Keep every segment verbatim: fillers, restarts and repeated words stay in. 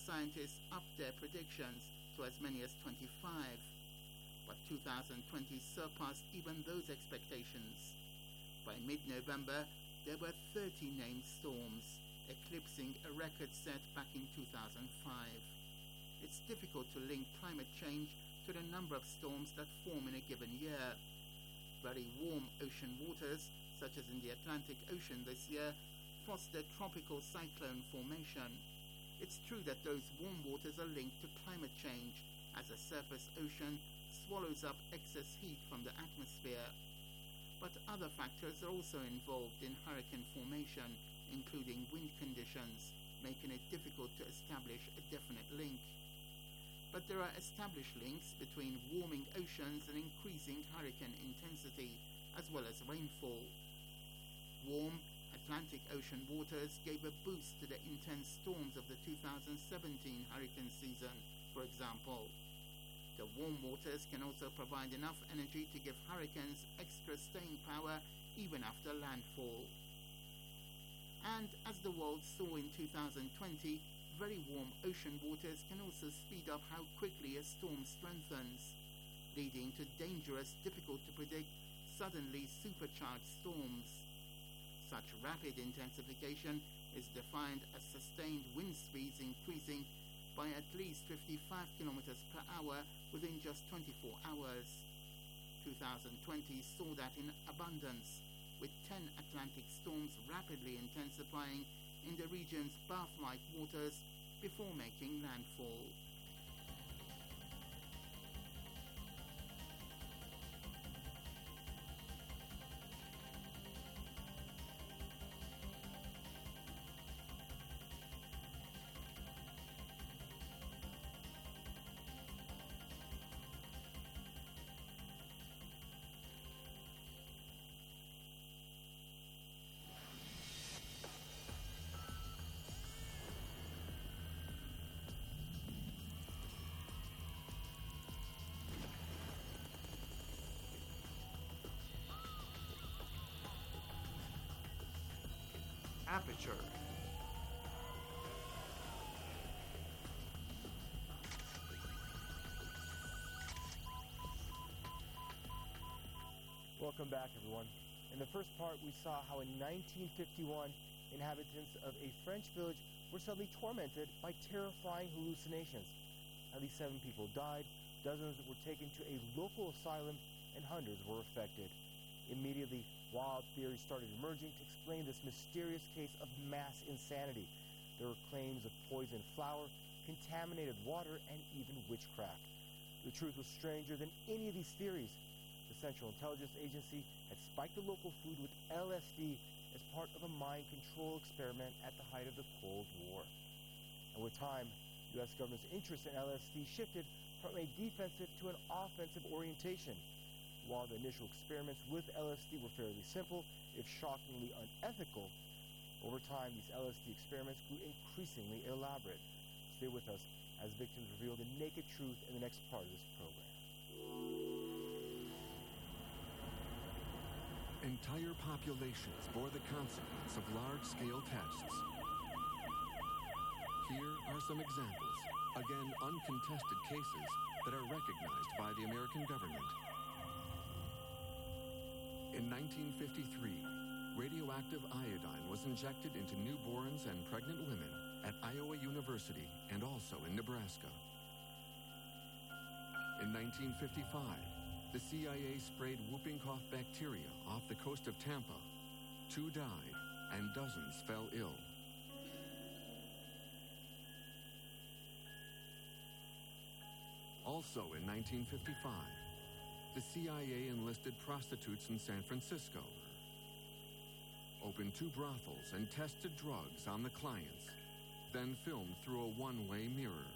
scientists upped their predictions to as many as twenty-five. But two thousand twenty surpassed even those expectations. By mid-November, there were thirty named storms, eclipsing a record set back in two thousand five. It's difficult to link climate change to the number of storms that form in a given year. Very warm ocean waters, such as in the Atlantic Ocean this year, foster tropical cyclone formation. It's true that those warm waters are linked to climate change, as the surface ocean swallows up excess heat from the atmosphere. But other factors are also involved in hurricane formation, including wind conditions, making it difficult to establish a definite link. But there are established links between warming oceans and increasing hurricane intensity, as well as rainfall. Warm Atlantic Ocean waters gave a boost to the intense storms of the two thousand seventeen hurricane season, for example. The warm waters can also provide enough energy to give hurricanes extra staying power even after landfall. And as the world saw in two thousand twenty, very warm ocean waters can also speed up how quickly a storm strengthens, leading to dangerous, difficult to predict, suddenly supercharged storms. Such rapid intensification is defined as sustained wind speeds increasing by at least fifty-five kilometers per hour within just twenty-four hours. two thousand twenty saw that in abundance, with ten Atlantic storms rapidly intensifying in the region's bath-like waters before making landfall. Aperture. Welcome back, everyone. In the first part, we saw how in nineteen fifty-one, inhabitants of a French village were suddenly tormented by terrifying hallucinations. At least seven people died, dozens were taken to a local asylum, and hundreds were affected. Immediately, wild theories started emerging to explain this mysterious case of mass insanity. There were claims of poisoned flour, contaminated water, and even witchcraft. The truth was stranger than any of these theories. The Central Intelligence Agency had spiked the local food with L S D as part of a mind control experiment at the height of the Cold War. And with time, U S government's interest in L S D shifted from a defensive to an offensive orientation. While the initial experiments with L S D were fairly simple, if shockingly unethical, over time these L S D experiments grew increasingly elaborate. Stay with us as victims reveal the naked truth in the next part of this program. Entire populations bore the consequence of large-scale tests. Here are some examples, again uncontested cases that are recognized by the American government. In nineteen fifty-three, radioactive iodine was injected into newborns and pregnant women at Iowa University and also in Nebraska. In nineteen fifty-five, the C I A sprayed whooping cough bacteria off the coast of Tampa. Two died and dozens fell ill. Also in nineteen fifty-five, the C I A enlisted prostitutes in San Francisco, opened two brothels and tested drugs on the clients, then filmed through a one-way mirror.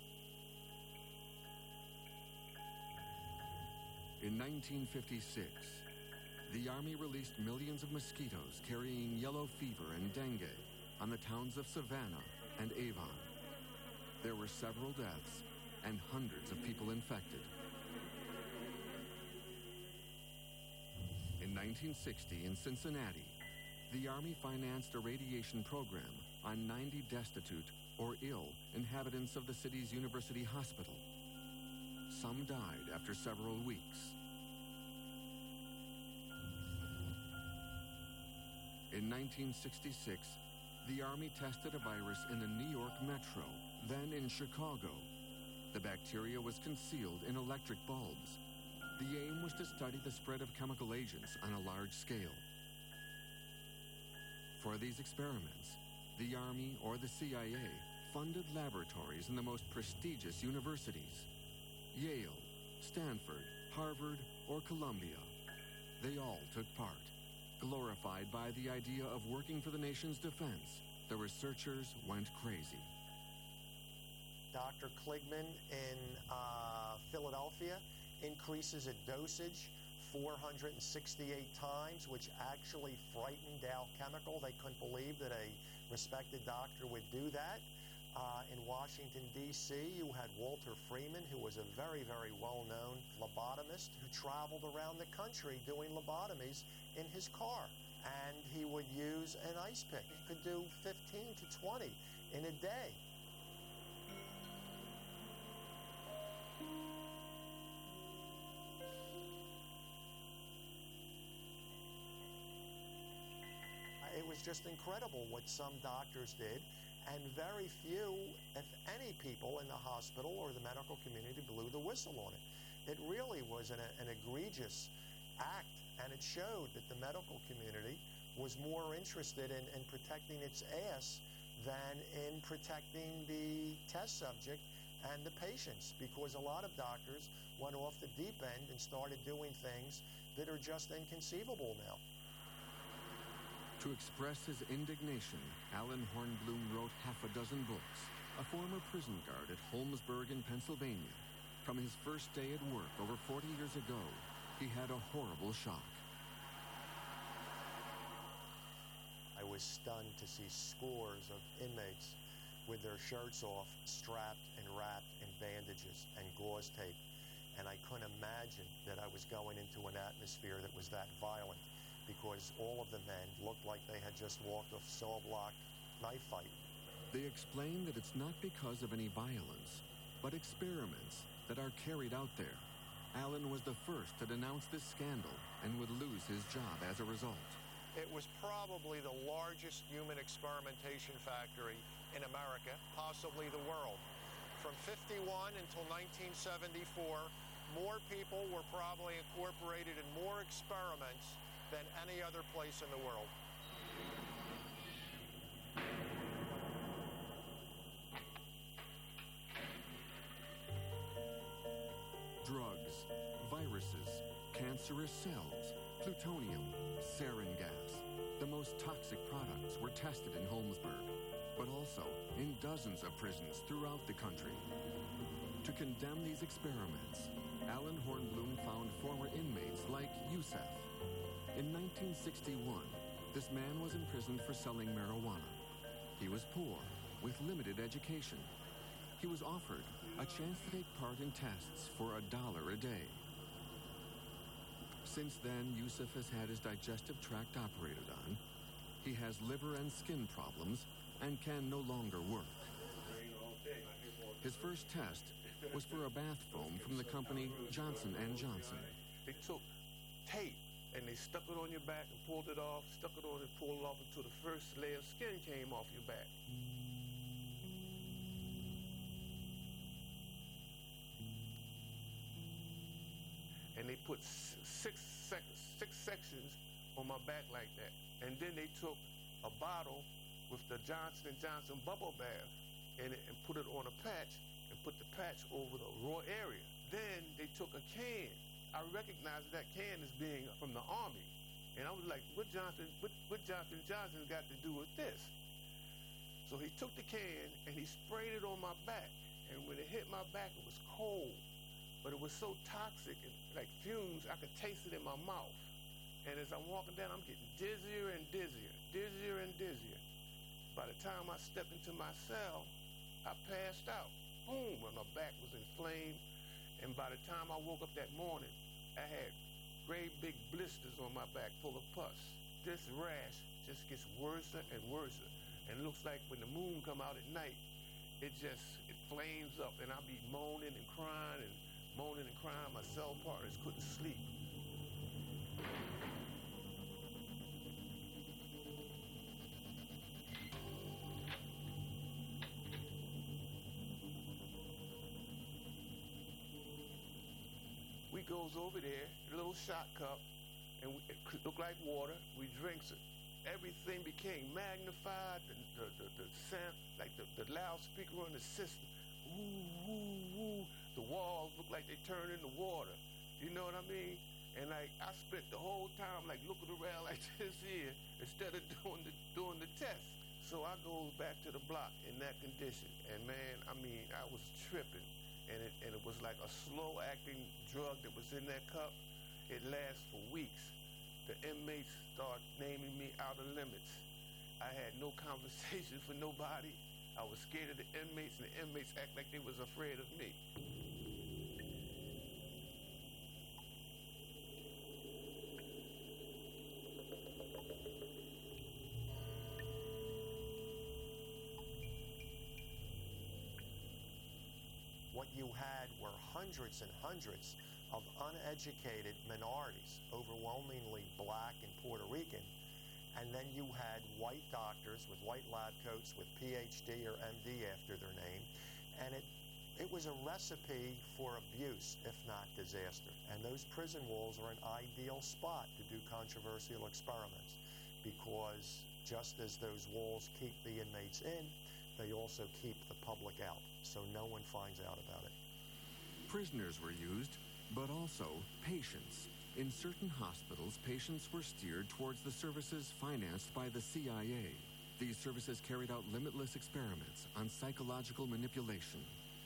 In nineteen fifty-six, the Army released millions of mosquitoes carrying yellow fever and dengue on the towns of Savannah and Avon. There were several deaths and hundreds of people infected. In nineteen sixty, in Cincinnati, the Army financed a radiation program on ninety destitute, or ill inhabitants of the city's university hospital. Some died after several weeks. In nineteen sixty-six, the Army tested a virus in the New York Metro, then in Chicago. The bacteria was concealed in electric bulbs. The aim was to study the spread of chemical agents on a large scale. For these experiments, the Army or the C I A funded laboratories in the most prestigious universities: Yale, Stanford, Harvard, or Columbia. They all took part. Glorified by the idea of working for the nation's defense, the researchers went crazy. Doctor Kligman in uh, Philadelphia increases a dosage four hundred sixty-eight times, which actually frightened Dow Chemical. They couldn't believe that a respected doctor would do that. Uh, in Washington, D C, you had Walter Freeman, who was a very, very well-known lobotomist who traveled around the country doing lobotomies in his car. And he would use an ice pick. He could do fifteen to twenty in a day. It was just incredible what some doctors did, and very few, if any, people in the hospital or the medical community blew the whistle on it. It really was an, an egregious act, and it showed that the medical community was more interested in, in protecting its ass than in protecting the test subject and the patients, because a lot of doctors went off the deep end and started doing things that are just inconceivable now. To express his indignation, Alan Hornbloom wrote half a dozen books. A former prison guard at Holmesburg in Pennsylvania. From his first day at work over forty years ago, he had a horrible shock. I was stunned to see scores of inmates with their shirts off, strapped and wrapped in bandages and gauze tape. And I couldn't imagine that I was going into an atmosphere that was that violent, because all of the men looked like they had just walked a cell block knife fight. They explain that it's not because of any violence, but experiments that are carried out there. Alan was the first to denounce this scandal and would lose his job as a result. It was probably the largest human experimentation factory in America, possibly the world. From fifty-one until nineteen seventy-four, more people were probably incorporated in more experiments than any other place in the world. Drugs, viruses, cancerous cells, plutonium, sarin gas. The most toxic products were tested in Holmesburg, but also in dozens of prisons throughout the country. To condemn these experiments, Alan Hornbloom found former inmates like Yusef. In nineteen sixty-one, this man was imprisoned for selling marijuana. He was poor, with limited education. He was offered a chance to take part in tests for a dollar a day. Since then, Yusef has had his digestive tract operated on. He has liver and skin problems and can no longer work. His first test was for a bath foam from the company Johnson and Johnson. They took tape and they stuck it on your back and pulled it off, stuck it on and pulled it off until the first layer of skin came off your back. And they put six, sec six sections on my back like that. And then they took a bottle with the Johnson and Johnson bubble bath in it and put it on a patch and put the patch over the raw area. Then they took a can. I recognized that can as being from the Army. And I was like, what Johnson, what, what Johnson Johnson got to do with this? So he took the can and he sprayed it on my back. And when it hit my back, it was cold. But it was so toxic and like fumes, I could taste it in my mouth. And as I'm walking down, I'm getting dizzier and dizzier, dizzier and dizzier. By the time I stepped into my cell, I passed out. Boom, and my back was inflamed. And by the time I woke up that morning, I had great big blisters on my back full of pus. This rash just gets worse and worse. And it looks like when the moon come out at night, it just, it flames up, and I'll be moaning and crying and moaning and crying. My cell partners couldn't sleep. We goes over there, a little shot cup, and we, it looked like water. We drinks it. Everything became magnified. The, the, the, the sound, like the, the loudspeaker on the system. Woo, woo, woo. The walls look like they turned into water. You know what I mean? And like I spent the whole time like looking around like this here instead of doing the doing the test. So I goes back to the block in that condition, and man, I mean, I was tripping, and it and it was like a slow acting drug that was in that cup. It lasts for weeks. The inmates start naming me out of limits. I had no conversation for nobody. I was scared of the inmates, and the inmates act like they was afraid of me. What you had were hundreds and hundreds of uneducated minorities, overwhelmingly black and Puerto Rican, and then you had white doctors with white lab coats with P H D or M D after their name, and it it was a recipe for abuse, if not disaster. And those prison walls are an ideal spot to do controversial experiments, because just as those walls keep the inmates in, they also keep the public out, so no one finds out about it. Prisoners were used, but also patients. In certain hospitals, patients were steered towards the services financed by the C I A. These services carried out limitless experiments on psychological manipulation.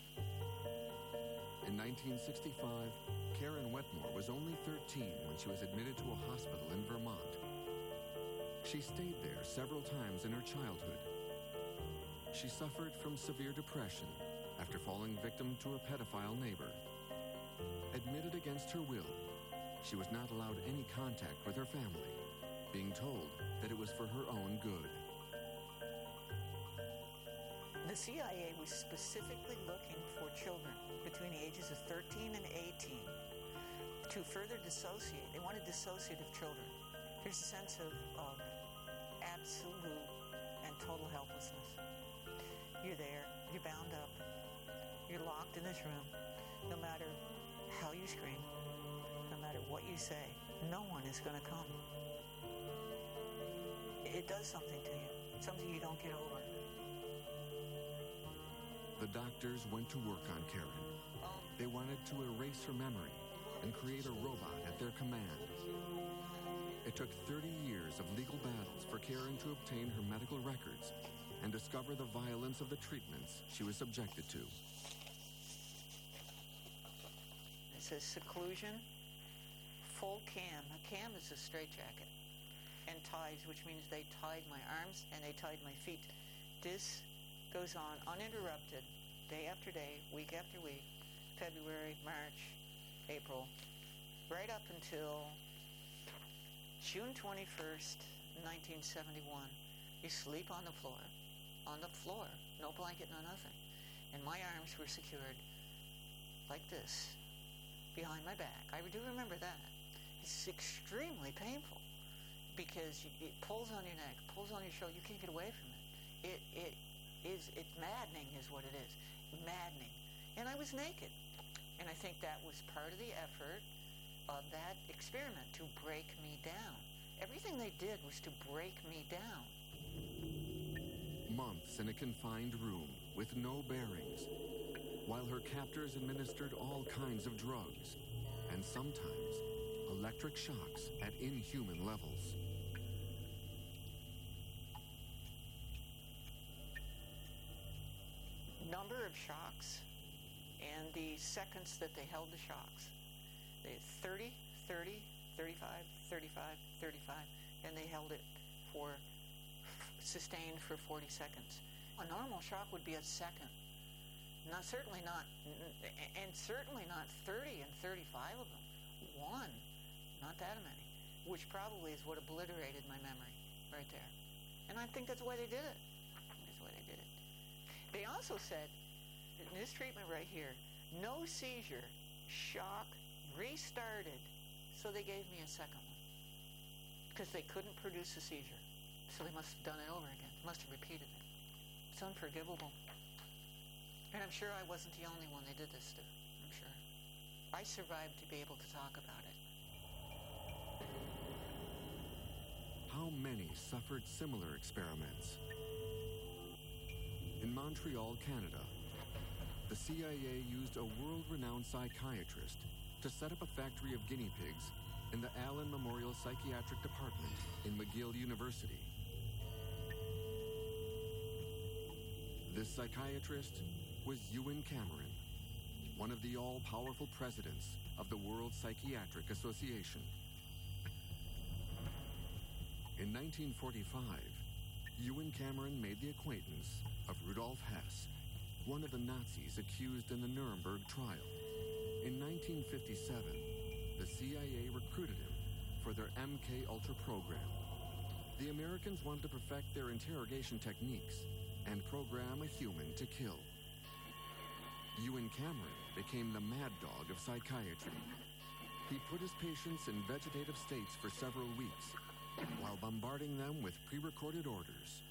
In nineteen sixty-five, Karen Wetmore was only thirteen when she was admitted to a hospital in Vermont. She stayed there several times in her childhood. She suffered from severe depression after falling victim to a pedophile neighbor. Admitted against her will, she was not allowed any contact with her family, being told that it was for her own good. The C I A was specifically looking for children between the ages of thirteen and eighteen to further dissociate. They wanted dissociative children. There's a sense of, of absolute and total helplessness. You're there, you're bound up, you're locked in this room. No matter how you scream, no matter what you say, no one is going to come. It does something to you, something you don't get over. The doctors went to work on Karen. They wanted to erase her memory and create a robot at their command. It took thirty years of legal battles for Karen to obtain her medical records and discover the violence of the treatments she was subjected to. It says seclusion, full cam. A cam is a straitjacket. And ties, which means they tied my arms and they tied my feet. This goes on uninterrupted, day after day, week after week, February, March, April, right up until June twenty-first, nineteen seventy-one. You sleep on the floor, on the floor, no blanket, no nothing. And my arms were secured like this, behind my back. I do remember that. It's extremely painful because it pulls on your neck, pulls on your shoulder. You can't get away from it. It, it is, it's maddening is what it is. Maddening. And I was naked. And I think that was part of the effort of that experiment, to break me down. Everything they did was to break me down. Months in a confined room with no bearings, while her captors administered all kinds of drugs, and sometimes electric shocks at inhuman levels. Number of shocks and the seconds that they held the shocks. They had thirty, thirty, thirty-five, thirty-five, thirty-five, and they held it for, sustained for forty seconds. A normal shock would be a second. Not certainly not, and certainly not thirty and thirty-five of them. One, not that many, which probably is what obliterated my memory right there. And I think that's the way they did it. That's the way they did it. They also said, in this treatment right here, no seizure, shock, restarted. So they gave me a second one because they couldn't produce a seizure. So they must have done it over again. Must have repeated it. It's unforgivable. And I'm sure I wasn't the only one they did this to. I'm sure. I survived to be able to talk about it. How many suffered similar experiments? In Montreal, Canada, the C I A used a world-renowned psychiatrist to set up a factory of guinea pigs in the Allen Memorial Psychiatric Department in McGill University. This psychiatrist was Ewen Cameron, one of the all-powerful presidents of the World Psychiatric Association. In nineteen forty-five, Ewen Cameron made the acquaintance of Rudolf Hess, one of the Nazis accused in the Nuremberg trial. In nineteen fifty-seven, the C I A recruited him for their M K Ultra program. The Americans wanted to perfect their interrogation techniques and program a human to kill. Ewen Cameron became the mad dog of psychiatry. He put his patients in vegetative states for several weeks while bombarding them with pre-recorded orders.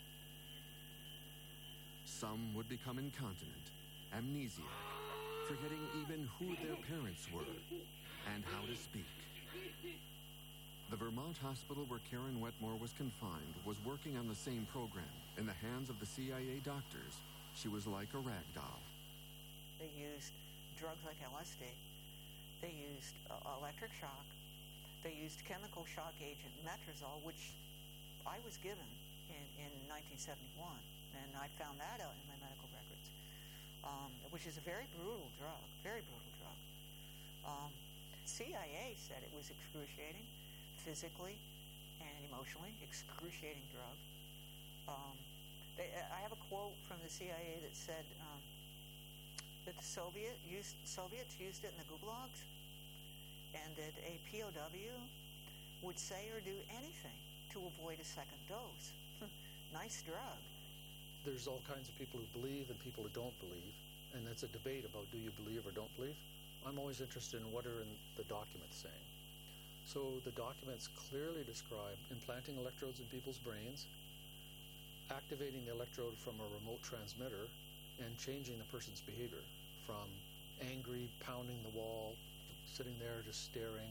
Some would become incontinent, amnesiac, forgetting even who their parents were and how to speak. The Vermont hospital where Karen Wetmore was confined was working on the same program. In the hands of the C I A doctors, she was like a rag doll. They used drugs like L S D. They used uh, electric shock. They used chemical shock agent metrazole, which I was given in, in nineteen seventy-one. And I found that out in my medical records, um, which is a very brutal drug, very brutal drug. Um, C I A said it was excruciating, physically and emotionally, excruciating drug. Um, they, I have a quote from the C I A that said um, that the Soviet used, Soviets used it in the gulags, and that a P O W would say or do anything to avoid a second dose. Nice drug. There's all kinds of people who believe and people who don't believe, and it's a debate about do you believe or don't believe. I'm always interested in what are in the documents saying. So the documents clearly describe implanting electrodes in people's brains, activating the electrode from a remote transmitter, and changing the person's behavior from angry, pounding the wall, sitting there just staring.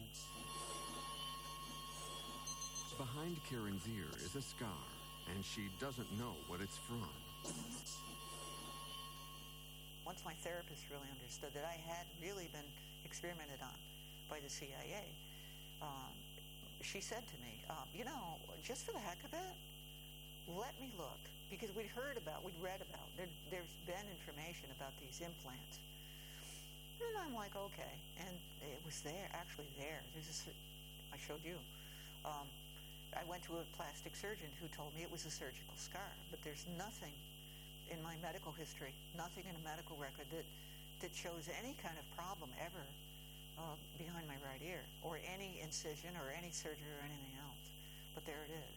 Behind Karen's ear is a scar, and she doesn't know what it's from. Once my therapist really understood that I had really been experimented on by the C I A, um, she said to me, um, you know, just for the heck of it, let me look. Because we'd heard about, we'd read about, there, there's been information about these implants. And I'm like, okay. And it was there, actually there. There's a, I showed you. Um, I went to a plastic surgeon who told me it was a surgical scar, but there's nothing in my medical history, nothing in a medical record that, that shows any kind of problem ever uh, behind my right ear, or any incision, or any surgery, or anything else. But there it is.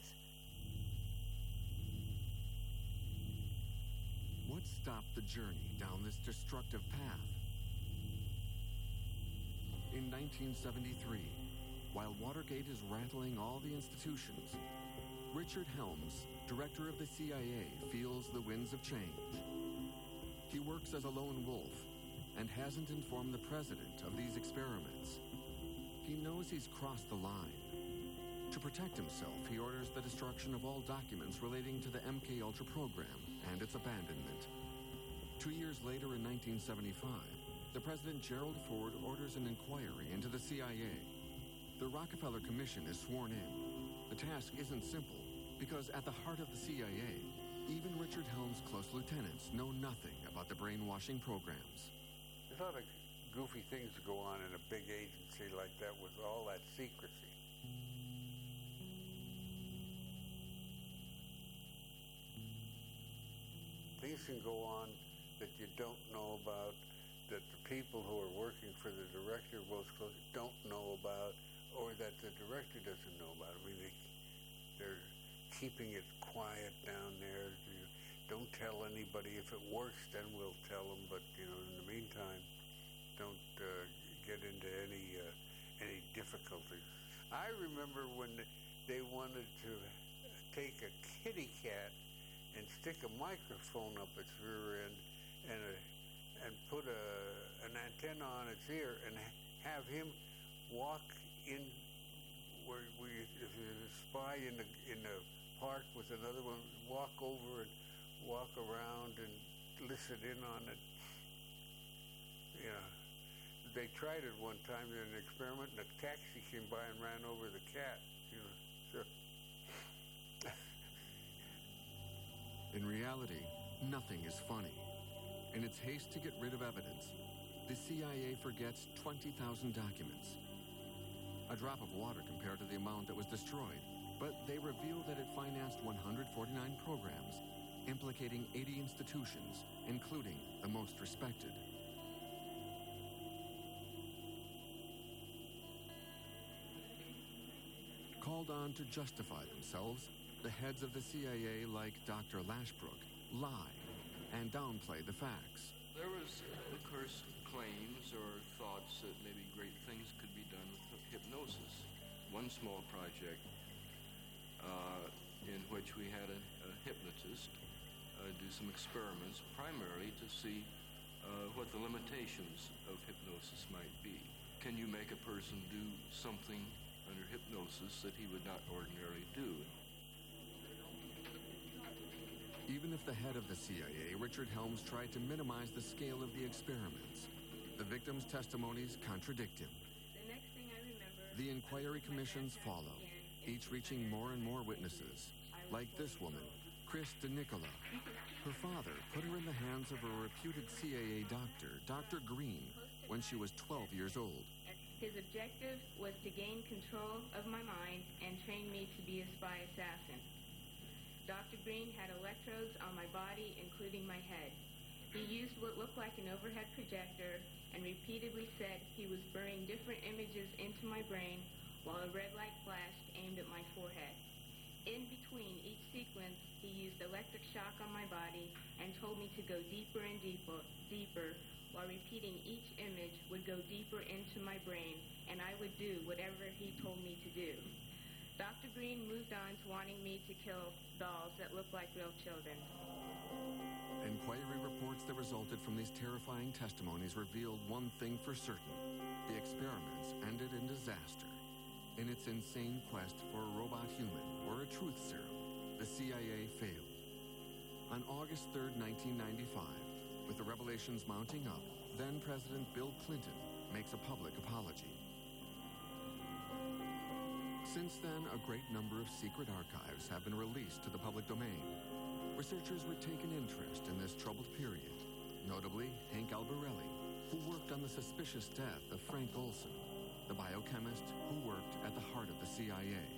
What stopped the journey down this destructive path? In nineteen seventy-three, while Watergate is rattling all the institutions, Richard Helms, director of the C I A, feels the winds of change. He works as a lone wolf and hasn't informed the president of these experiments. He knows he's crossed the line. To protect himself, he orders the destruction of all documents relating to the M K Ultra program and its abandonment. Two years later, in nineteen seventy-five, the President Gerald Ford orders an inquiry into the C I A. The Rockefeller Commission is sworn in. The task isn't simple, because at the heart of the C I A, even Richard Helms' close lieutenants know nothing about the brainwashing programs. There's a lot of goofy things that go on in a big agency like that with all that secrecy. Things can go on that you don't know about, that the people who are working for the director most closely don't know about, or that the director doesn't know about. I mean, they, they're keeping it quiet down there. You, don't tell anybody. If it works, then we'll tell them. But you know, in the meantime, don't uh, get into any uh, any difficulties. I remember when they wanted to take a kitty cat and stick a microphone up its rear end and a, and put a an antenna on its ear and have him walk in where we if you spy in the in the park with another one, walk over and walk around and listen in on it. Yeah, they tried it one time in an experiment, and a taxi came by and ran over the cat. You know, so. In reality, nothing is funny. In its haste to get rid of evidence, the C I A forgets twenty thousand documents. A drop of water compared to the amount that was destroyed, but they reveal that it financed one hundred forty-nine programs, implicating eighty institutions, including the most respected. Called on to justify themselves, the heads of the C I A, like Doctor Lashbrook, lie and downplay the facts. There was, of course, claims or thoughts that maybe great things could be done with hypnosis. One small project uh, in which we had a, a hypnotist uh, do some experiments, primarily to see uh, what the limitations of hypnosis might be. Can you make a person do something under hypnosis that he would not ordinarily do? Even if the head of the C I A, Richard Helms, tried to minimize the scale of the experiments, the victims' testimonies contradict him. The next thing I remember, the inquiry commissions follow, each reaching more and more witnesses, like this woman, Chris DeNicola. Her father put her in the hands of a reputed C I A doctor, Doctor Green, when she was twelve years old. His objective was to gain control of my mind and train me to be a spy assassin. Doctor Green had electrodes on my body, including my head. He used what looked like an overhead projector and repeatedly said he was burning different images into my brain while a red light flashed aimed at my forehead. In between each sequence, he used electric shock on my body and told me to go deeper and deeper, deeper, while repeating each image would go deeper into my brain, and I would do whatever he told me to do. Doctor Green moved on to wanting me to kill dolls that looked like real children. Inquiry reports that resulted from these terrifying testimonies revealed one thing for certain. The experiments ended in disaster. In its insane quest for a robot human or a truth serum, the C I A failed. On August third, nineteen ninety-five, with the revelations mounting up, then-President Bill Clinton makes a public apology. Since then, a great number of secret archives have been released to the public domain. Researchers would take an interest in this troubled period, notably Hank Albarelli, who worked on the suspicious death of Frank Olson, the biochemist who worked at the heart of the C I A.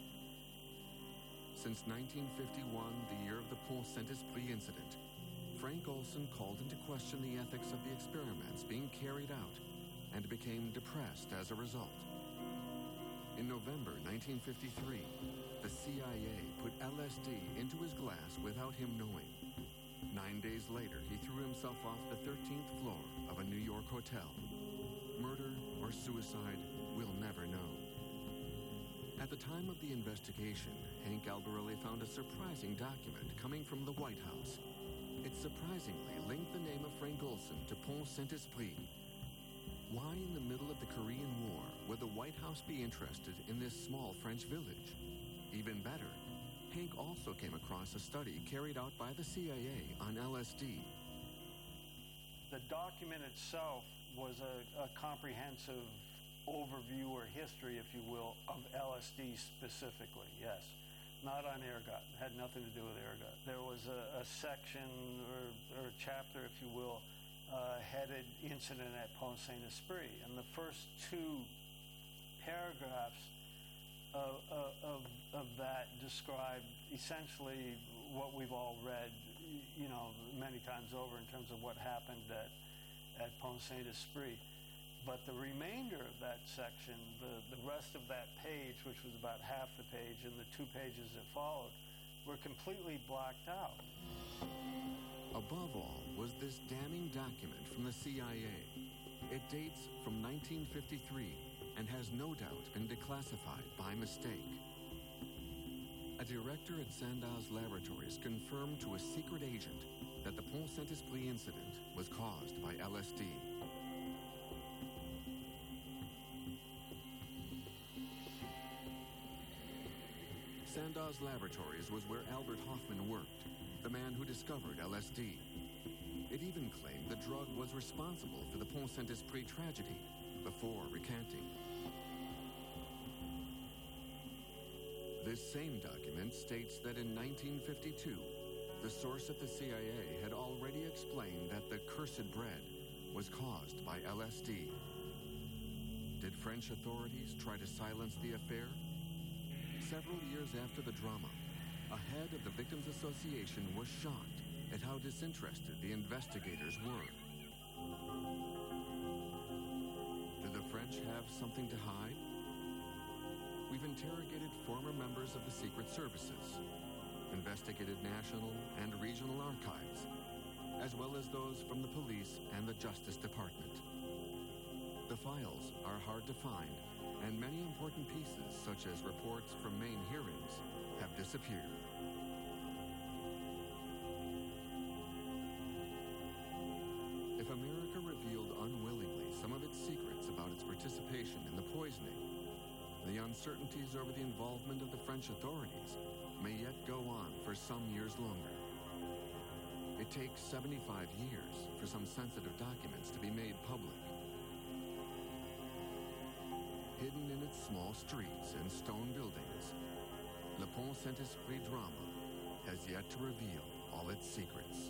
Since nineteen fifty-one, the year of the Pont Saint-Esprit incident, Frank Olson called into question the ethics of the experiments being carried out and became depressed as a result. In November nineteen fifty-three, the C I A put L S D into his glass without him knowing. Nine days later, he threw himself off the thirteenth floor of a New York hotel. Murder or suicide, we'll never know. At the time of the investigation, Hank Albarelli found a surprising document coming from the White House. It surprisingly linked the name of Frank Olson to Pont Saint-Esprit. Why in the middle of the Korean War would the White House be interested in this small French village? Even better, Hank also came across a study carried out by the C I A on L S D. The document itself was a, a comprehensive overview or history, if you will, of L S D specifically, yes. Not on ergot. It had nothing to do with ergot. There was a, a section or, or a chapter, if you will, Uh, headed Incident at Pont Saint-Esprit, and the first two paragraphs of, of, of that describe essentially what we've all read, you know, many times over in terms of what happened at, at Pont Saint-Esprit. But the remainder of that section, the, the rest of that page, which was about half the page, and the two pages that followed, were completely blacked out. Above all was this damning document from the C I A. It dates from nineteen fifty-three and has no doubt been declassified by mistake. A director at Sandoz Laboratories confirmed to a secret agent that the Pont Saint-Esprit incident was caused by L S D. Sandoz Laboratories was where Albert Hofmann worked, the man who discovered L S D. It even claimed the drug was responsible for the Pont Saint-Esprit tragedy, before recanting. This same document states that in nineteen fifty-two, the source at the C I A had already explained that the cursed bread was caused by L S D. Did French authorities try to silence the affair? Several years after the drama, a head of the Victims Association was shocked at how disinterested the investigators were. Did the French have something to hide? We've interrogated former members of the Secret Services, investigated national and regional archives, as well as those from the police and the Justice Department. The files are hard to find, and many important pieces, such as reports from main hearings, have disappeared. If America revealed unwillingly some of its secrets about its participation in the poisoning, the uncertainties over the involvement of the French authorities may yet go on for some years longer. It takes seventy-five years for some sensitive documents to be made public. Hidden in its small streets and stone buildings, Le Pont Saint-Esprit drama has yet to reveal all its secrets.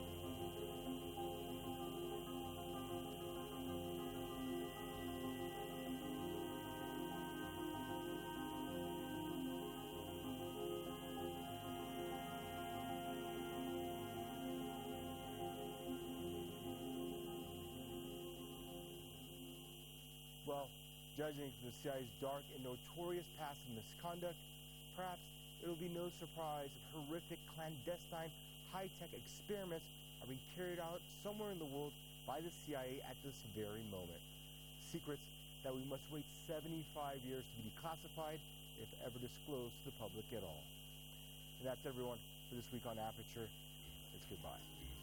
Well, judging from the C I A's dark and notorious past of misconduct, perhaps it will be no surprise if horrific, clandestine, high-tech experiments are being carried out somewhere in the world by the C I A at this very moment. Secrets that we must wait seventy-five years to be declassified, if ever disclosed to the public at all. And that's everyone for this week on Aperture. It's goodbye.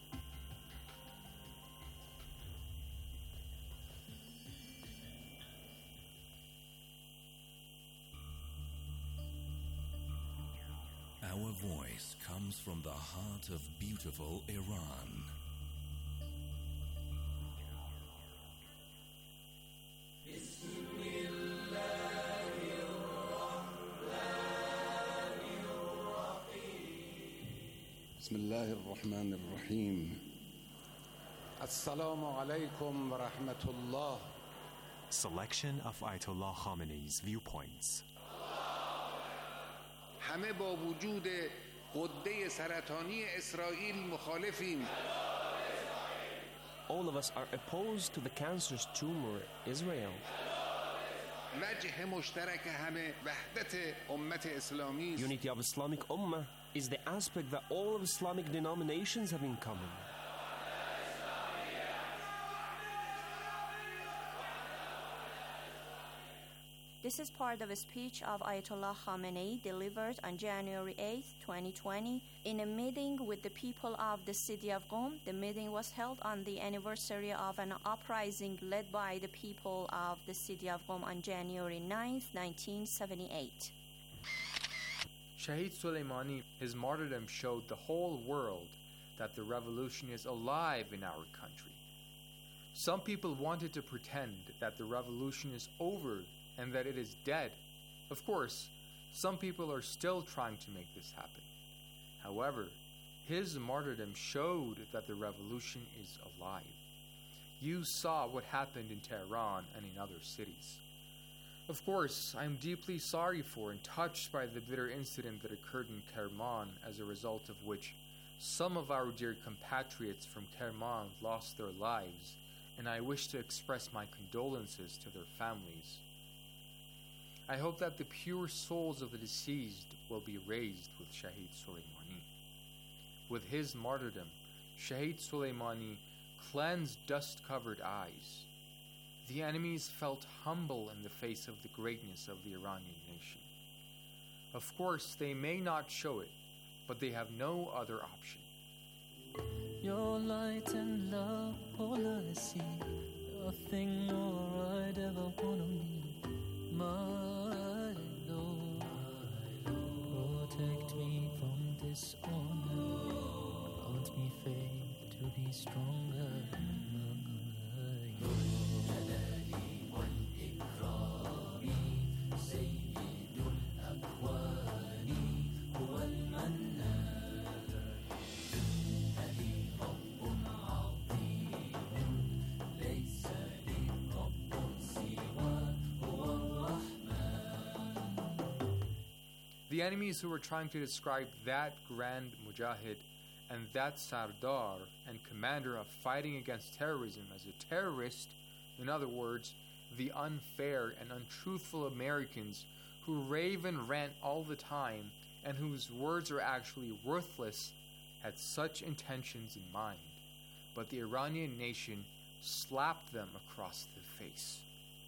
Our voice comes from the heart of beautiful Iran. Bismillah ar-Rahman ar-Rahim. Assalamu alaikum wa rahmatullah. Selection of Ayatollah Khamenei's viewpoints. همه با وجود غده سرطانی اسرائیل مخالفیم. All of us are opposed to the cancerous tumor, Israel. وجه مشترک همه وحدت امت اسلامی است. Unity of Islamic Ummah is the aspect that all of Islamic denominations have in common. This is part of a speech of Ayatollah Khamenei delivered on January eighth, twenty twenty, in a meeting with the people of the city of Qom. The meeting was held on the anniversary of an uprising led by the people of the city of Qom on January ninth, nineteen seventy-eight. Shahid Soleimani, his martyrdom showed the whole world that the revolution is alive in our country. Some people wanted to pretend that the revolution is over and that it is dead. Of course, some people are still trying to make this happen. However, his martyrdom showed that the revolution is alive. You saw what happened in Tehran and in other cities. Of course, I am deeply sorry for and touched by the bitter incident that occurred in Kerman, as a result of which some of our dear compatriots from Kerman lost their lives, and I wish to express my condolences to their families. I hope that the pure souls of the deceased will be raised with Shahid Soleimani. With his martyrdom, Shahid Soleimani cleansed dust-covered eyes. The enemies felt humble in the face of the greatness of the Iranian nation. Of course, they may not show it, but they have no other option. Your light and love, all I see, nothing more I'd ever wanna need. My Lord, protect me from dishonor, grant me faith to be stronger. The enemies who were trying to describe that grand mujahid and that sardar and commander of fighting against terrorism as a terrorist, in other words, the unfair and untruthful Americans who rave and rant all the time and whose words are actually worthless, had such intentions in mind. But the Iranian nation slapped them across the face.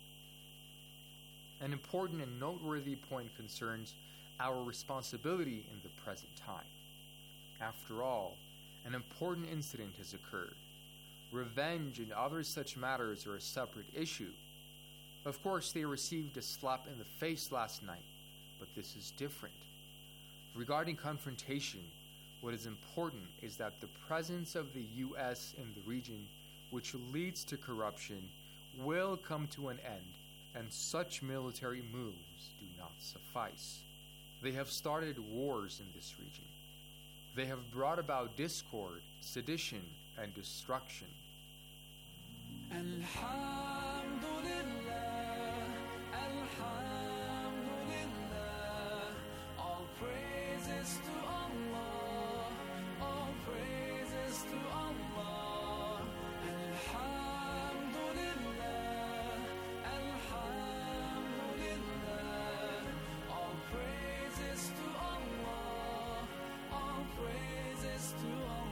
An important and noteworthy point concerns our responsibility in the present time. After all, an important incident has occurred. Revenge and other such matters are a separate issue. Of course, they received a slap in the face last night, but this is different. Regarding confrontation, what is important is that the presence of the U S in the region, which leads to corruption, will come to an end, and such military moves do not suffice. They have started wars in this region. They have brought about discord, sedition, and destruction. Alhamdulillah, Alhamdulillah, all praises to Allah, all praises to Allah. Alhamdulillah, Alhamdulillah, all praises to Allah, all praises to Allah.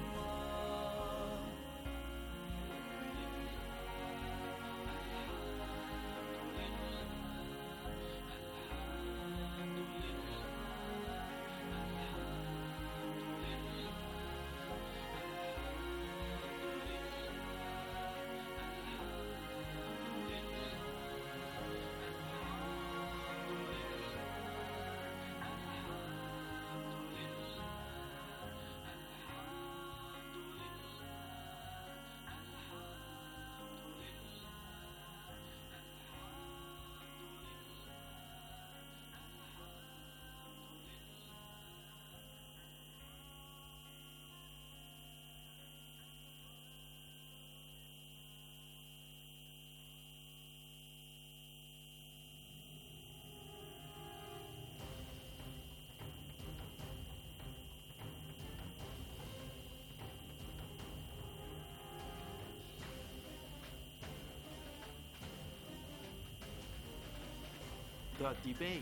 The debate.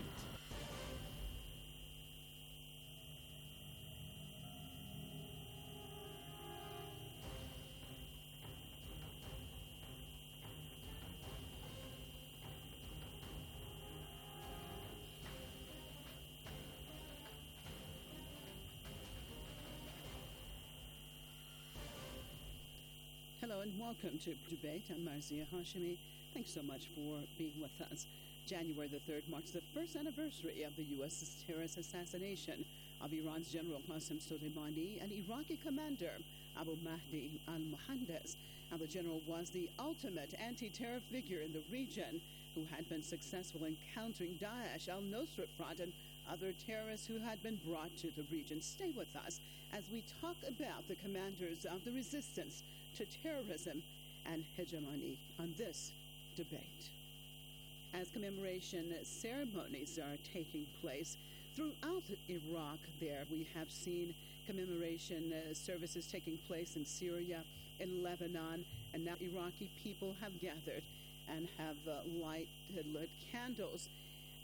Hello and welcome to Debate. I'm Marzia Hashimi. Thanks so much for being with us. January the third marks the first anniversary of the U S terrorist assassination of Iran's General Qasem Soleimani and Iraqi commander Abu Mahdi al-Mohandes. Now, the general was the ultimate anti-terror figure in the region who had been successful in countering Daesh, al-Nusra Front, and other terrorists who had been brought to the region. Stay with us as we talk about the commanders of the resistance to terrorism and hegemony on this debate. As commemoration ceremonies are taking place throughout Iraq, there we have seen commemoration uh, services taking place in Syria, in Lebanon, and now Iraqi people have gathered and have uh, lighted lit candles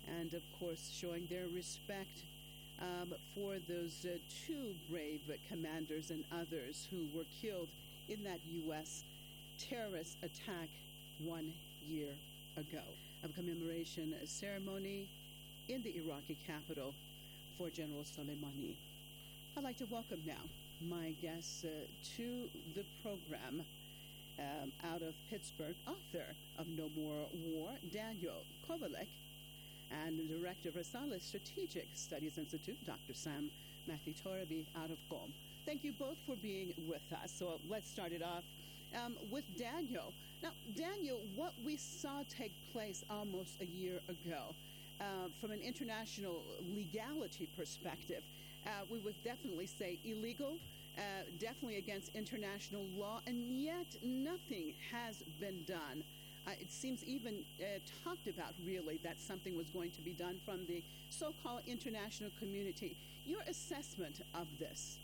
and, of course, showing their respect um, for those uh, two brave commanders and others who were killed in that U S terrorist attack one year ago. A commemoration ceremony in the Iraqi capital for General Soleimani. I'd like to welcome now my guests uh, to the program. Um, out of Pittsburgh, author of No More War, Daniel Kovalik, and the director of Rasala Strategic Studies Institute, Doctor Sam Mathitorabi, out of Qom. Thank you both for being with us. So let's start it off um, with Daniel. Now, Daniel, what we saw take place almost a year ago, uh, from an international legality perspective, uh, we would definitely say illegal, Uh, definitely against international law, and yet nothing has been done. Uh, it seems even uh, talked about, really, that something was going to be done from the so-called international community. Your assessment of this?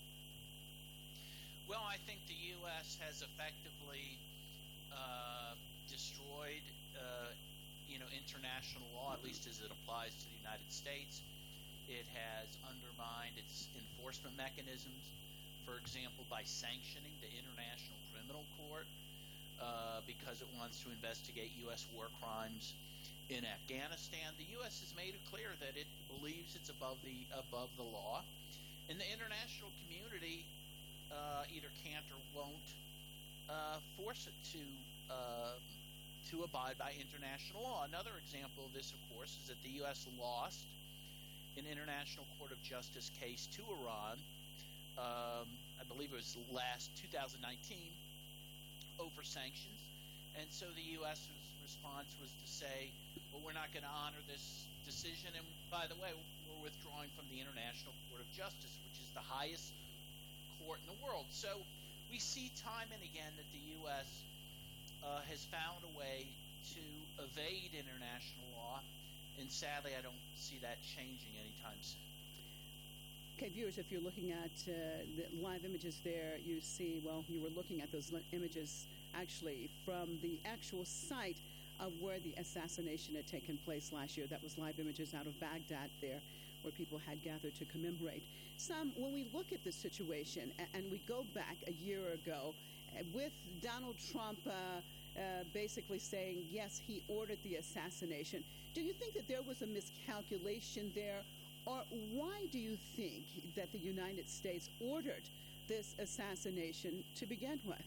Well, I think the U S has effectively uh, destroyed, uh, you know, international law, at least as it applies to the United States. It has undermined its enforcement mechanisms. For example, by sanctioning the International Criminal Court uh, because it wants to investigate U S war crimes in Afghanistan. The U S has made it clear that it believes it's above the above the law, and the international community uh, either can't or won't uh, force it to uh, to abide by international law. Another example of this, of course, is that the U S lost an International Court of Justice case to Iran. Um, I believe it was last two thousand nineteen, over sanctions. And so the U S's response was to say, well, we're not going to honor this decision. And by the way, we're withdrawing from the International Court of Justice, which is the highest court in the world. So we see time and again that the U S uh, has found a way to evade international law. And sadly, I don't see that changing anytime soon. Okay, viewers, if you're looking at uh, the live images there, you see, well, you were looking at those images actually from the actual site of where the assassination had taken place last year. That was live images out of Baghdad there, where people had gathered to commemorate. Sam, when we look at this situation and, and we go back a year ago uh, with Donald Trump uh, uh, basically saying, yes, he ordered the assassination, do you think that there was a miscalculation there? Or why do you think that the United States ordered this assassination to begin with?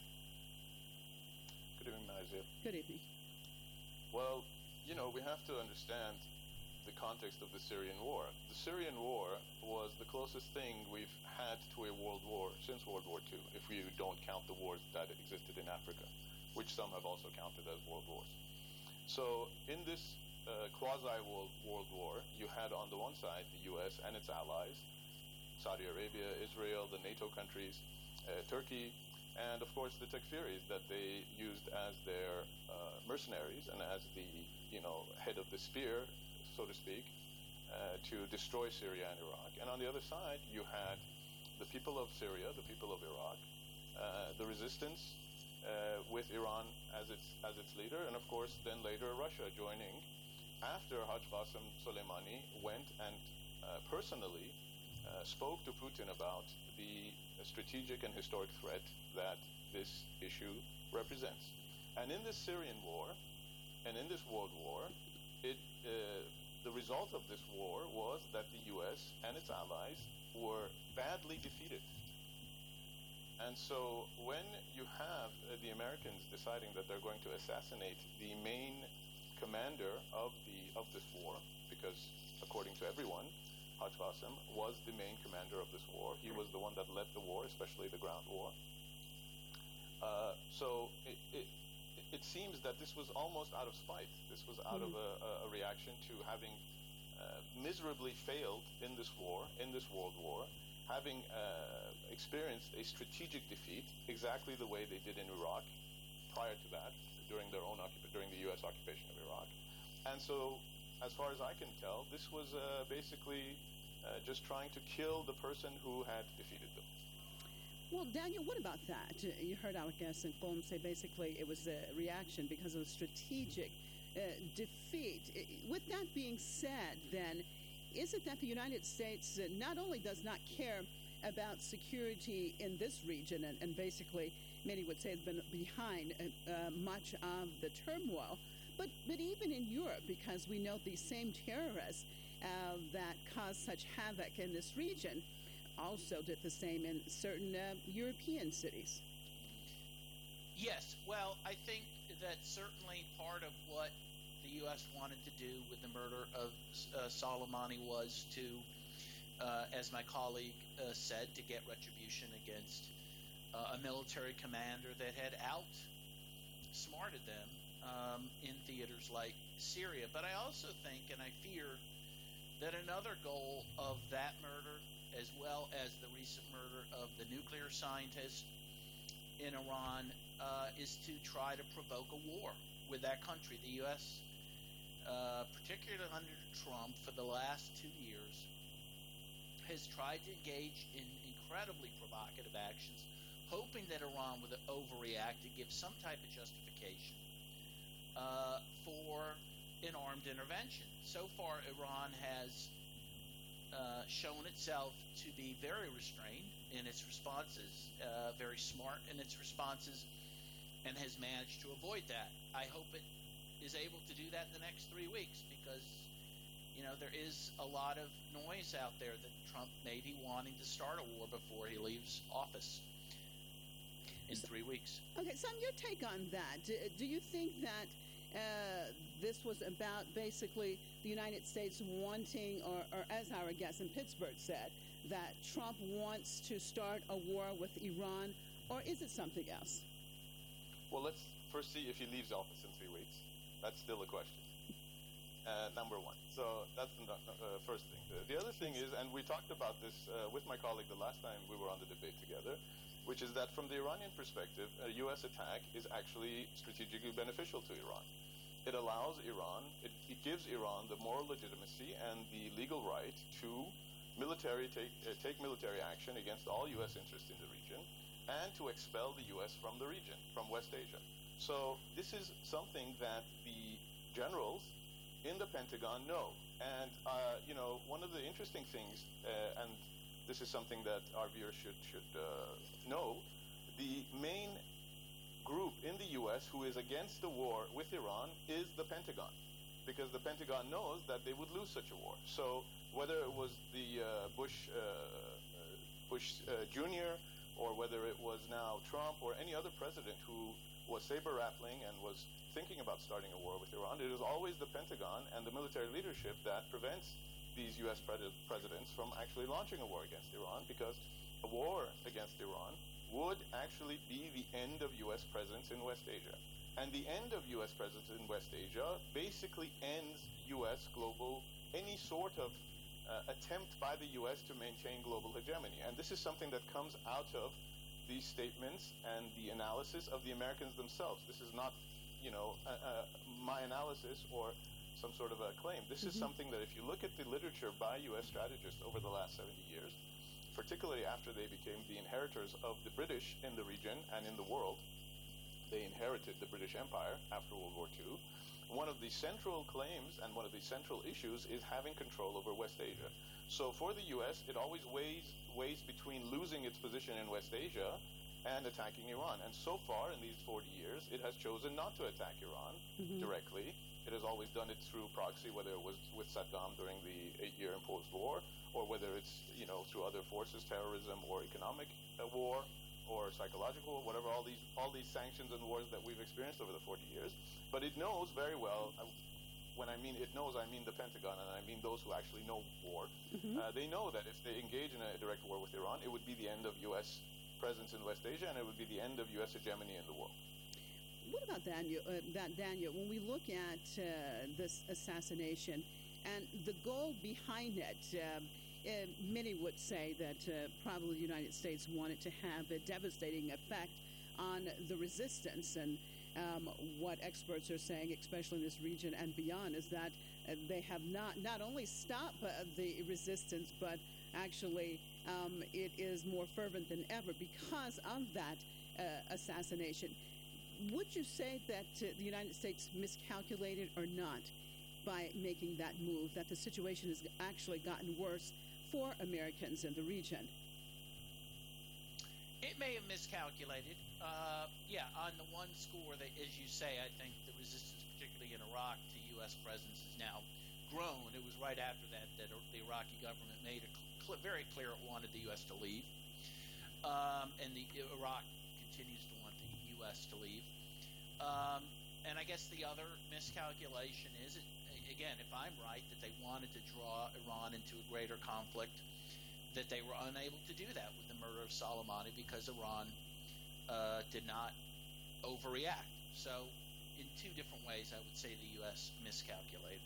Good evening, Nazia. Good evening. Well, you know, we have to understand the context of the Syrian war. The Syrian war was the closest thing we've had to a world war since World War Two, if you don't count the wars that existed in Africa, which some have also counted as world wars. So in this Uh, quasi-world world war, you had on the one side the U S and its allies, Saudi Arabia, Israel, the NATO countries, uh, Turkey, and of course the Takfiris that they used as their uh, mercenaries and as the, you know, head of the spear, so to speak, uh, to destroy Syria and Iraq. And on the other side, you had the people of Syria, the people of Iraq, uh, the resistance uh, with Iran as its as its leader, and of course then later Russia joining after Haj Qasem Soleimani went and uh, personally uh, spoke to Putin about the strategic and historic threat that this issue represents. And in this Syrian war, and in this world war, it, uh, the result of this war was that the U S and its allies were badly defeated. And so when you have uh, the Americans deciding that they're going to assassinate the main commander of the of this war, because according to everyone, Haj Qasem was the main commander of this war. He was the one that led the war, especially the ground war. Uh, so it, it it seems that this was almost out of spite. This was out mm-hmm. of a, a reaction to having uh, miserably failed in this war, in this world war, having uh, experienced a strategic defeat, exactly the way they did in Iraq prior to that, during their own occup- during the U S occupation of Iraq. And so, as far as I can tell, this was uh, basically uh, just trying to kill the person who had defeated them. Well, Daniel, what about that? You heard our guest in Qom say basically it was a reaction because of the strategic uh, defeat. With that being said, then, is it that the United States uh, not only does not care about security in this region, and, and basically many would say has been behind uh, uh, much of the turmoil, but, but even in Europe, because we know these same terrorists uh, that caused such havoc in this region also did the same in certain uh, European cities. Yes, well, I think that certainly part of what the U S wanted to do with the murder of uh, Soleimani was to, uh, as my colleague uh, said, to get retribution against uh, a military commander that had outsmarted them um, in theaters like Syria. But I also think, and I fear, that another goal of that murder, as well as the recent murder of the nuclear scientist in Iran, uh, is to try to provoke a war with that country. The U S, uh, particularly under Trump, for the last two years, has tried to engage in incredibly provocative actions, hoping that Iran would overreact and give some type of justification uh, for an armed intervention. So far, Iran has uh, shown itself to be very restrained in its responses, uh, very smart in its responses, and has managed to avoid that. I hope it is able to do that in the next three weeks because, you know, there is a lot of noise out there that Trump may be wanting to start a war before he leaves office in so, three weeks. Okay, Sam, your take on that. Do, do you think that uh, this was about basically the United States wanting, or, or as our guest in Pittsburgh said, that Trump wants to start a war with Iran, or is it something else? Well, let's first see if he leaves office in three weeks. That's still a question. Uh, number one. So that's the uh, first thing. The, the other thing is, and we talked about this uh, with my colleague the last time we were on the debate together, which is that from the Iranian perspective, a U S attack is actually strategically beneficial to Iran. It allows Iran, it, it gives Iran the moral legitimacy and the legal right to military take, uh, take military action against all U S interests in the region and to expel the U S from the region, from West Asia. So this is something that the generals in the Pentagon know. And, uh, you know, one of the interesting things, uh, and this is something that our viewers should, should uh, know, the main group in the U S who is against the war with Iran is the Pentagon, because the Pentagon knows that they would lose such a war. So whether it was the uh, Bush, uh, Bush uh, Junior, or whether it was now Trump or any other president who was saber-rattling and was thinking about starting a war with Iran, it is always the Pentagon and the military leadership that prevents these U S pre- presidents from actually launching a war against Iran, because a war against Iran would actually be the end of U S presence in West Asia. And the end of U S presence in West Asia basically ends U S global, any sort of uh, attempt by the U S to maintain global hegemony. And this is something that comes out of these statements and the analysis of the Americans themselves. This is not, you know, uh, uh, my analysis or some sort of a claim. This mm-hmm. is something that if you look at the literature by U S strategists over the last seventy years, particularly after they became the inheritors of the British in the region and in the world, they inherited the British Empire after World War Two. One of the central claims and one of the central issues is having control over West Asia. So for the U S, it always weighs, weighs between losing its position in West Asia and attacking Iran. And so far in these forty years, it has chosen not to attack Iran mm-hmm. directly. It has always done it through proxy, whether it was with Saddam during the eight-year imposed war, or whether it's, you know, through other forces, terrorism or economic uh, war, or psychological, whatever, all these all these sanctions and wars that we've experienced over the forty years. But it knows very well, uh, when I mean it knows, I mean the Pentagon, and I mean those who actually know war. Mm-hmm. Uh, they know that if they engage in a direct war with Iran, it would be the end of U S presence in West Asia, and it would be the end of U S hegemony in the world. What about Daniel? Uh, that Daniel, when we look at uh, this assassination and the goal behind it, uh, uh, many would say that uh, probably the United States wanted to have a devastating effect on the resistance. And um, what experts are saying, especially in this region and beyond, is that uh, they have not not only stopped uh, the resistance, but actually um, it is more fervent than ever because of that uh, assassination. would you say that uh, the United States miscalculated or not by making that move, that the situation has actually gotten worse for Americans in the region? It may have miscalculated. Uh, yeah, on the one score, that, as you say, I think the resistance, particularly in Iraq, to U S presence has now grown. It was right after that that the Iraqi government made it cl- very clear it wanted the U S to leave. Um, and the Iraq continues to want the U S to leave. Um, and I guess the other miscalculation is, it, again, if I'm right, that they wanted to draw Iran into a greater conflict, that they were unable to do that with the murder of Soleimani because Iran uh, did not overreact. So in two different ways, I would say the U S miscalculated.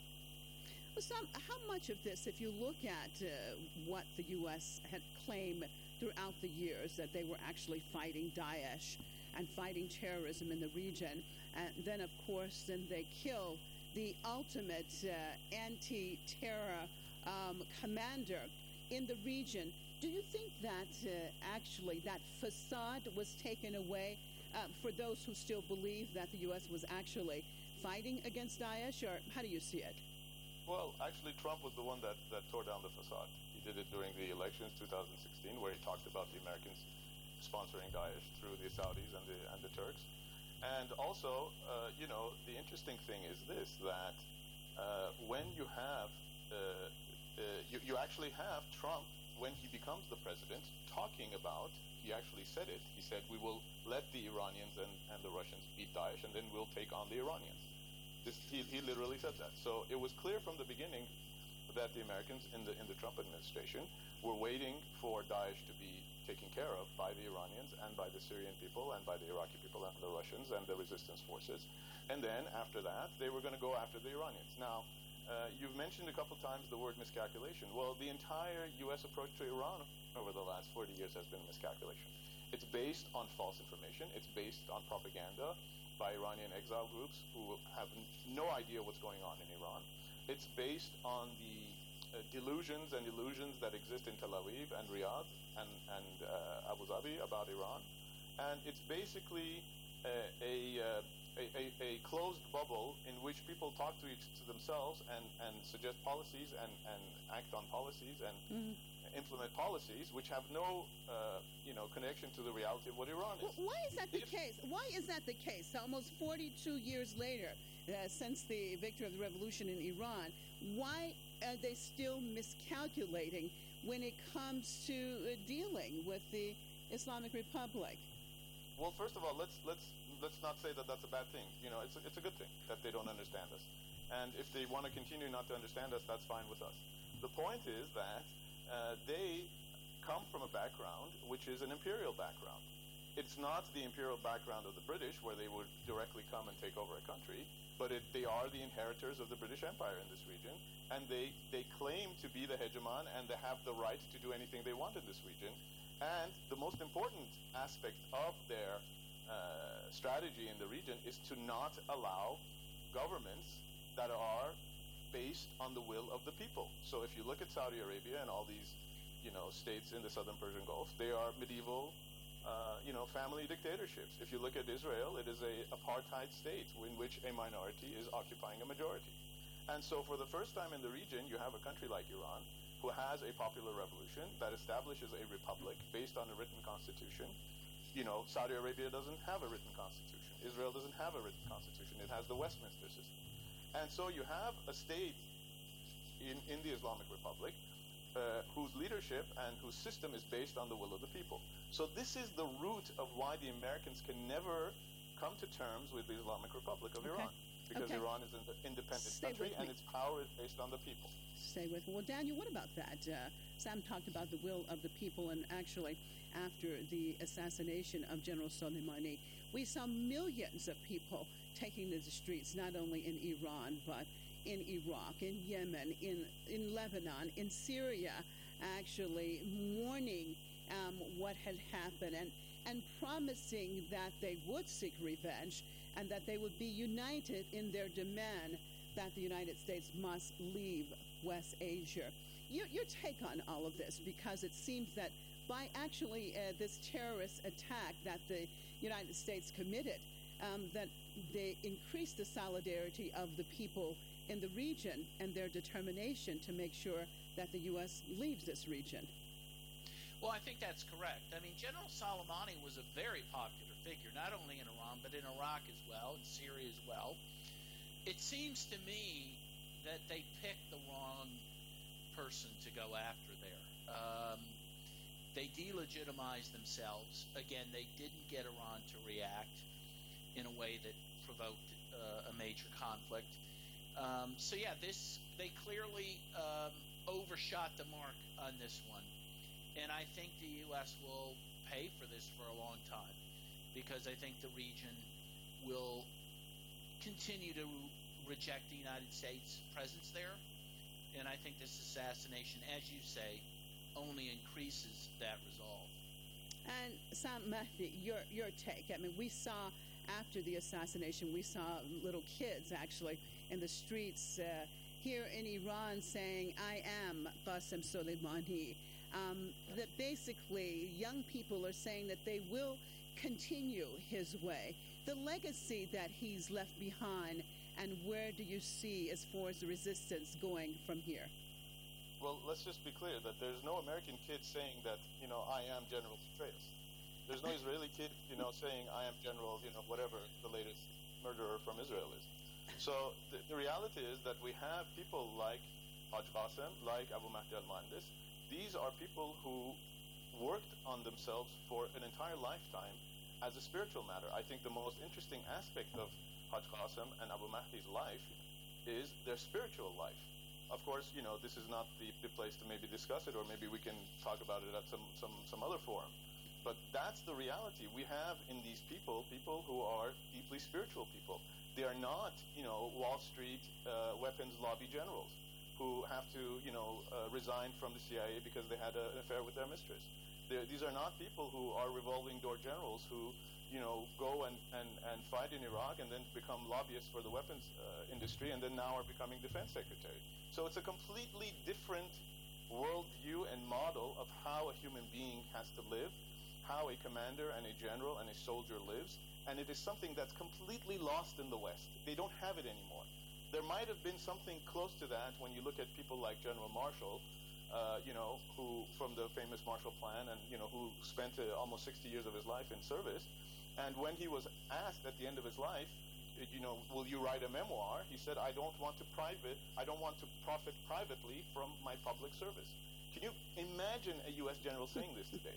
Well, Sam, how much of this, if you look at uh, what the U S had claimed throughout the years, that they were actually fighting Daesh and fighting terrorism in the region, and then, of course, then they kill the ultimate uh, anti-terror um, commander in the region. Do you think that uh, actually that facade was taken away uh, for those who still believe that the U S was actually fighting against Daesh, or how do you see it? Well, actually, Trump was the one that, that tore down the facade. He did it during the elections two thousand sixteen, where he talked about the Americans sponsoring Daesh through the Saudis and the and the Turks. And also, uh, you know, the interesting thing is this, that uh, when you have, uh, uh, you, you actually have Trump, when he becomes the president, talking about, he actually said it, he said, we will let the Iranians and, and the Russians beat Daesh, and then we'll take on the Iranians. This, he, he literally said that. So it was clear from the beginning that the Americans in the in the Trump administration were waiting for Daesh to be taken care of by the Iranians and by the Syrian people and by the Iraqi people and the Russians and the resistance forces. And then after that, they were going to go after the Iranians. Now, uh, you've mentioned a couple times the word miscalculation. Well, the entire U S approach to Iran over the last forty years has been miscalculation. It's based on false information. It's based on propaganda by Iranian exile groups who have no idea what's going on in Iran. It's based on the uh, delusions and illusions that exist in Tel Aviv and Riyadh and, and uh, Abu Dhabi about Iran. And it's basically uh, a, uh, a, a, a closed bubble in which people talk to each to themselves and, and suggest policies and, and act on policies and mm-hmm. implement policies which have no, uh, you know, connection to the reality of what Iran is. Well, why is that the if, case? Why is that the case? Almost forty-two years later, uh, since the victory of the revolution in Iran, why are they still miscalculating when it comes to uh, dealing with the Islamic Republic? Well, first of all, let's let's let's not say that that's a bad thing. You know, it's a, it's a good thing that they don't understand us, and if they want to continue not to understand us, that's fine with us. The point is that uh, they come from a background which is an imperial background. It's not the imperial background of the British, where they would directly come and take over a country, but it, they are the inheritors of the British Empire in this region, and they, they claim to be the hegemon, and they have the right to do anything they want in this region. And the most important aspect of their uh, strategy in the region is to not allow governments that are based on the will of the people. So if you look at Saudi Arabia and all these, you know, states in the southern Persian Gulf, they are medieval, uh, you know, family dictatorships. If you look at Israel, it is a apartheid state in which a minority is occupying a majority. And so for the first time in the region, you have a country like Iran who has a popular revolution that establishes a republic based on a written constitution. You know, Saudi Arabia doesn't have a written constitution. Israel doesn't have a written constitution. It has the Westminster system. And so you have a state in, in the Islamic Republic uh, whose leadership and whose system is based on the will of the people. So this is the root of why the Americans can never come to terms with the Islamic Republic of okay. Iran. Because okay. Iran is an independent Stay country and me. its power is based on the people. Stay with me. Well, Daniel, what about that? Uh, Sam talked about the will of the people, and actually, after the assassination of General Soleimani, we saw millions of people taking to the streets, not only in Iran, but in Iraq, in Yemen, in, in Lebanon, in Syria, actually mourning um, what had happened and, and promising that they would seek revenge and that they would be united in their demand that the United States must leave West Asia. Your, your take on all of this, because it seems that by actually uh, this terrorist attack that the United States committed um, that they increase the solidarity of the people in the region and their determination to make sure that the U S leaves this region. Well, I think that's correct. I mean, General Soleimani was a very popular figure, not only in Iran, but in Iraq as well, and Syria as well. It seems to me that they picked the wrong person to go after there. Um, they delegitimized themselves. Again, they didn't get Iran to react in a way that provoked uh, a major conflict. Um, so yeah, this they clearly um, overshot the mark on this one, and I think the U S will pay for this for a long time, because I think the region will continue to reject the United States presence there, and I think this assassination, as you say, only increases that resolve. And Sam Mahdi, your your take. I mean, we saw after the assassination, we saw little kids actually in the streets uh, here in Iran saying, "I am Qasem Soleimani." Um, that basically young people are saying that they will continue his way. The legacy that he's left behind, and where do you see as far as the resistance going from here? Well, let's just be clear that there's no American kid saying that, you know, I am General Petraeus. There's no Israeli kid, you know, saying I am General, you know, whatever the latest murderer from Israel is. So the, the reality is that we have people like Haj Qasem, like Abu Mahdi al-Muhandis. These are people who worked on themselves for an entire lifetime as a spiritual matter. I think the most interesting aspect of Haj Qasem and Abu Mahdi's life is their spiritual life. Of course, you know, this is not the, the place to maybe discuss it, or maybe we can talk about it at some, some, some other forum. But that's the reality. We have in these people, people who are deeply spiritual people. They are not, you know, Wall Street uh, weapons lobby generals who have to, you know, uh, resign from the C I A because they had a, an affair with their mistress. They're, these are not people who are revolving door generals who, you know, go and, and, and fight in Iraq and then become lobbyists for the weapons uh, industry and then now are becoming defense secretary. So it's a completely different worldview and model of how a human being has to live, how a commander and a general and a soldier lives, and it is something that's completely lost in the West. They don't have it anymore. There might have been something close to that when you look at people like General Marshall, uh, you know, who from the famous Marshall Plan, and you know, who spent uh, almost sixty years of his life in service. And when he was asked at the end of his life, you know, will you write a memoir? He said, I don't want to private, I don't want to profit privately from my public service. Can you imagine a U S general saying this today?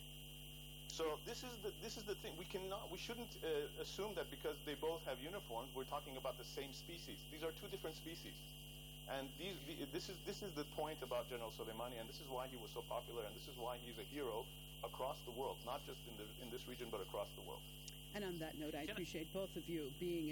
So this is the this is the thing. We cannot, we shouldn't uh, assume that because they both have uniforms, we're talking about the same species. These are two different species, and these the, this is this is the point about General Soleimani, and this is why he was so popular, and this is why he's a hero across the world, not just in the in this region, but across the world. And on that note, I appreciate both of you being